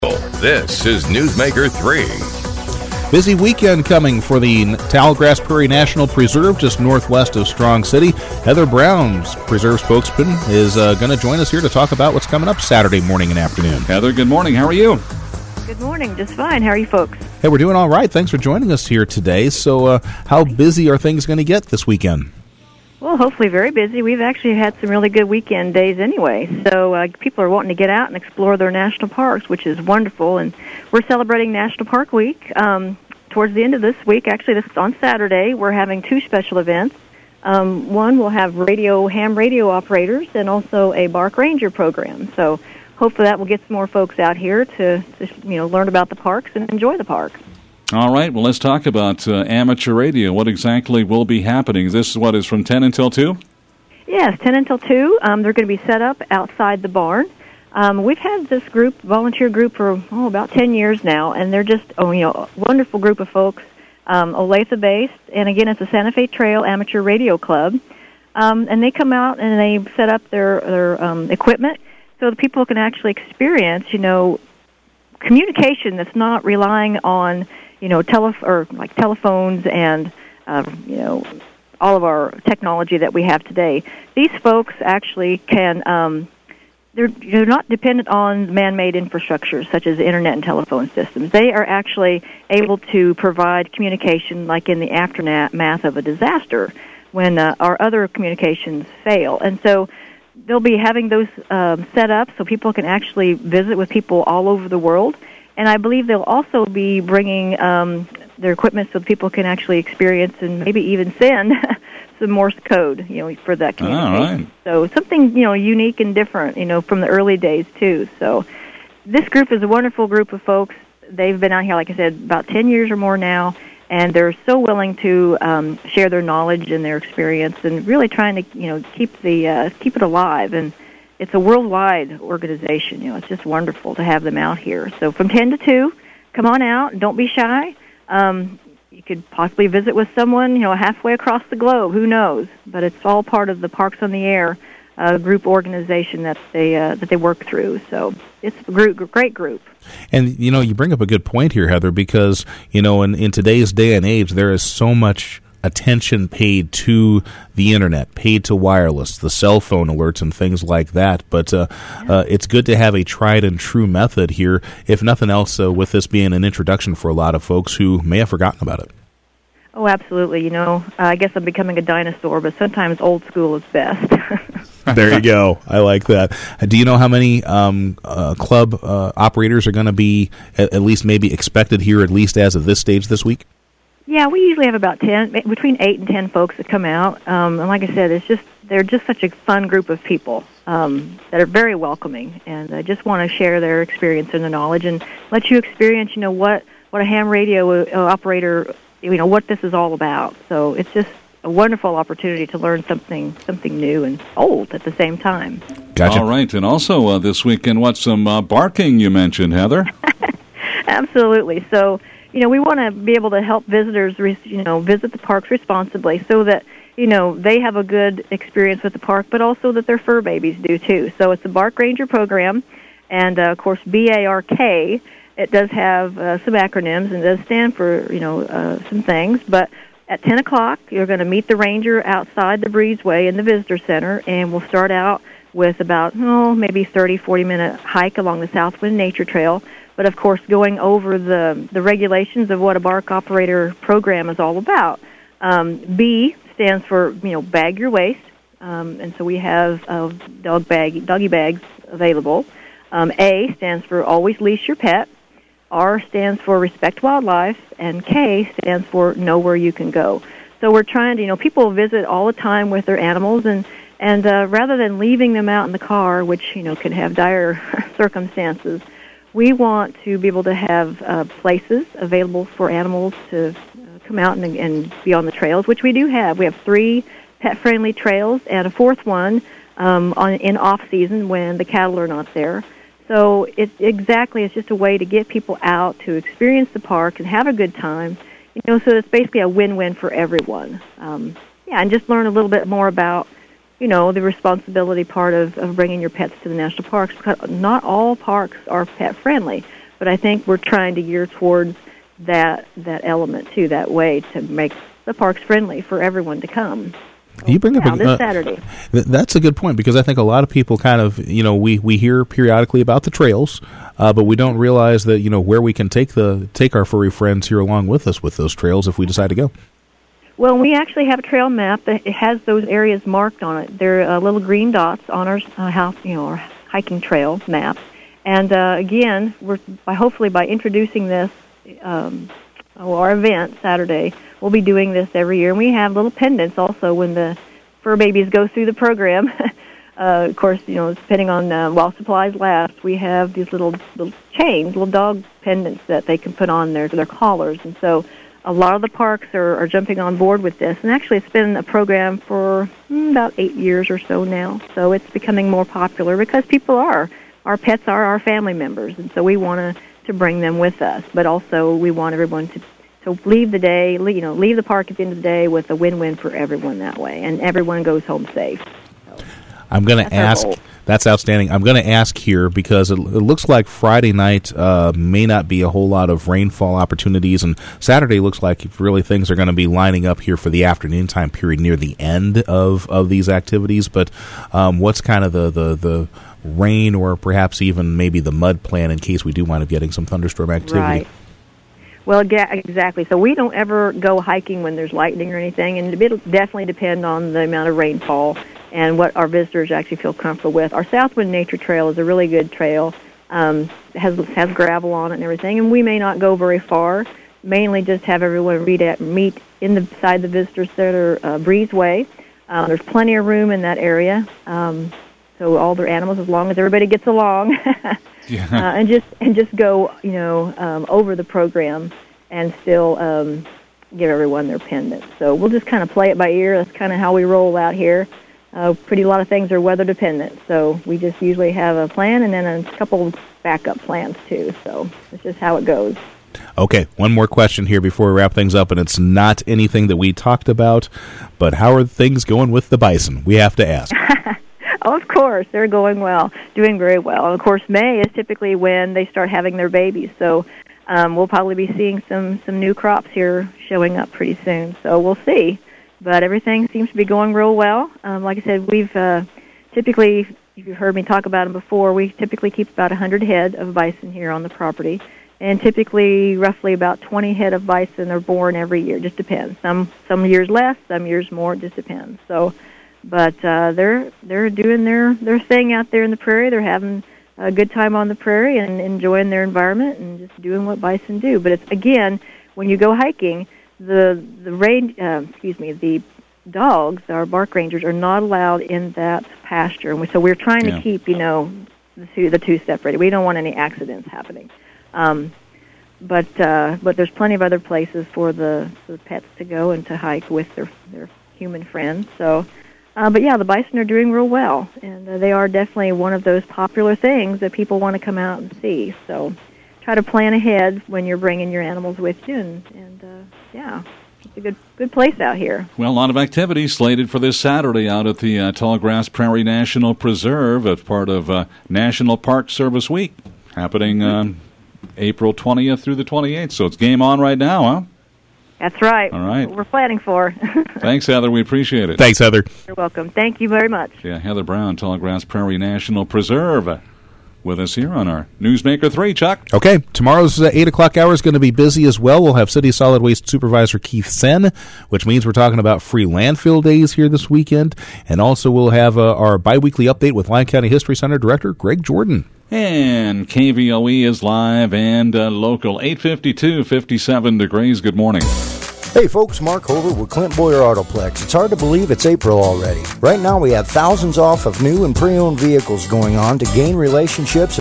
This is Newsmaker 3. Busy weekend coming for the Tallgrass Prairie National Preserve, just northwest of Strong City. Heather Brown, preserve spokesman, is going to join us here to talk about what's coming up Saturday morning and afternoon. Heather, good morning. How are you? Good morning. Just fine. How are you folks? Hey, we're doing all right. Thanks for joining us here today. So how busy are things going to get this weekend? Well, hopefully very busy. We've actually had some really good weekend days anyway. So people are wanting to get out and explore their national parks, which is wonderful. And we're celebrating National Park Week. Towards the end of this week, actually this is on Saturday, we're having two special events. One will have ham radio operators and also a Bark Ranger program. So hopefully that will get some more folks out here to learn about the parks and enjoy the park. All right, well, let's talk about amateur radio. What exactly will be happening? This is from 10 until 2? Yes, 10 until 2. They're going to be set up outside the barn. We've had this volunteer group, for about 10 years now, and they're just a wonderful group of folks, Olathe-based, and again, it's a Santa Fe Trail Amateur Radio Club. And they come out and they set up their equipment so the people can actually experience, communication that's not relying on telephones and all of our technology that we have today. These folks actually can they're not dependent on man-made infrastructure such as internet and telephone systems. They are actually able to provide communication like in the aftermath of a disaster when our other communications fail. And so they'll be having those set up so people can actually visit with people all over the world. And I believe they'll also be bringing their equipment so people can actually experience and maybe even send some Morse code, for that communication. All right. So something, unique and different, from the early days, too. So this group is a wonderful group of folks. They've been out here, like I said, about 10 years or more now, and they're so willing to share their knowledge and their experience and really trying to, keep it alive. And it's a worldwide organization. It's just wonderful to have them out here. So from 10 to 2, come on out. Don't be shy. You could possibly visit with someone, halfway across the globe. Who knows? But it's all part of the Parks on the Air group organization that they work through. So it's a great group. And, you bring up a good point here, Heather, because, in today's day and age, there is so much attention paid to the internet, paid to wireless, the cell phone alerts and things like that. But it's good to have a tried and true method here, if nothing else, with this being an introduction for a lot of folks who may have forgotten about it. Oh, absolutely. I guess I'm becoming a dinosaur, but sometimes old school is best. There you go. I like that. Do you know how many club operators are going to be at least maybe expected here, at least as of this stage this week? Yeah, we usually have about 10, between 8 and 10 folks that come out. And like I said, they're just such a fun group of people that are very welcoming, and I just want to share their experience and their knowledge and let you experience, what a ham radio operator, what this is all about. So it's just a wonderful opportunity to learn something new and old at the same time. Gotcha. All right, and also this weekend, some barking you mentioned, Heather? Absolutely. So, we want to be able to help visitors, visit the parks responsibly so that, they have a good experience with the park, but also that their fur babies do, too. So it's a Bark Ranger program, and, of course, BARK. It does have some acronyms and does stand for, some things. But at 10 o'clock, you're going to meet the ranger outside the breezeway in the visitor center, and we'll start out with about, maybe 30, 40-minute hike along the Southwind Nature Trail. But, of course, going over the regulations of what a Bark operator program is all about. B stands for, bag your waste. And so we have doggy bags available. A stands for always leash your pet. R stands for respect wildlife. And K stands for know where you can go. So we're trying to, people visit all the time with their animals, and rather than leaving them out in the car, which, can have dire circumstances, we want to be able to have places available for animals to come out and be on the trails, which we do have. We have 3 pet-friendly trails and a 4th one in off-season when the cattle are not there. So it's just a way to get people out to experience the park and have a good time, so it's basically a win-win for everyone. And just learn a little bit more about the responsibility part of bringing your pets to the national parks, because not all parks are pet-friendly. but I think we're trying to gear towards that element too, that way to make the parks friendly for everyone to come. You bring up this Saturday. That's a good point, because I think a lot of people kind of, we hear periodically about the trails, but we don't realize that, where we can take our furry friends here along with us with those trails if we decide to go. Well, we actually have a trail map that has those areas marked on it. They're little green dots on our our hiking trail map. And again, hopefully by introducing this, our event Saturday, we'll be doing this every year. And we have little pendants also when the fur babies go through the program. Of course, depending on while supplies last, we have these little chains, little dog pendants that they can put on their collars. And so a lot of the parks are jumping on board with this. And actually, it's been a program for about 8 years or so now. So it's becoming more popular because our pets are our family members. And so we want to bring them with us. But also we want everyone to leave the day, leave the park at the end of the day with a win-win for everyone that way. And everyone goes home safe. So I'm going to ask. That's outstanding. I'm going to ask here because it looks like Friday night may not be a whole lot of rainfall opportunities, and Saturday looks like really things are going to be lining up here for the afternoon time period near the end of these activities. But what's kind of the rain or perhaps even maybe the mud plan in case we do wind up getting some thunderstorm activity? Right. Well, yeah, exactly. So we don't ever go hiking when there's lightning or anything, and it'll definitely depend on the amount of rainfall and what our visitors actually feel comfortable with. Our Southwind Nature Trail is a really good trail. Has gravel on it and everything, and we may not go very far, mainly just have everyone meet inside the Visitor Center breezeway. There's plenty of room in that area, so all their animals, as long as everybody gets along, and just go, over the program and still give everyone their pendants. So we'll just kind of play it by ear. That's kind of how we roll out here. A lot of things are weather dependent, so we just usually have a plan and then a couple backup plans too. So it's just how it goes. Okay, one more question here before we wrap things up, and it's not anything that we talked about, but how are things going with the bison? We have to ask. Oh, of course, they're going well, doing very well. And of course, May is typically when they start having their babies, so we'll probably be seeing some new crops here showing up pretty soon. So we'll see. But everything seems to be going real well. Like I said, we've typically, if you've heard me talk about them before, we typically keep about 100 head of bison here on the property. And typically, roughly about 20 head of bison are born every year. It just depends. Some years less, some years more. It just depends. So, but they're doing their thing out there in the prairie. They're having a good time on the prairie and enjoying their environment and just doing what bison do. But it's, again, when you go hiking, the dogs, our bark rangers, are not allowed in that pasture, and so we're trying to keep the two separated. We don't want any accidents happening, but there's plenty of other places for the pets to go and to hike with their human friends. So, but yeah, the bison are doing real well, and they are definitely one of those popular things that people want to come out and see. So, try to plan ahead when you're bringing your animals with you, and it's a good place out here. Well, a lot of activities slated for this Saturday out at the Tallgrass Prairie National Preserve as part of National Park Service Week, happening April 20th through the 28th. So it's game on right now, huh? That's right. All right. What we're planning for. Thanks, Heather. We appreciate it. Thanks, Heather. You're welcome. Thank you very much. Yeah, Heather Brown, Tallgrass Prairie National Preserve, with us here on our Newsmaker 3, Chuck. Okay, tomorrow's 8 o'clock hour is going to be busy as well. We'll have City Solid Waste Supervisor Keith Sen, which means we're talking about free landfill days here this weekend. And also we'll have our biweekly update with Lyon County History Center Director Greg Jordan. And KVOE is live and local, 8:52, 57 degrees. Good morning. Hey folks, Mark Hover with Clint Boyer Autoplex. It's hard to believe it's April already. Right now we have thousands off of new and pre-owned vehicles going on to gain relationships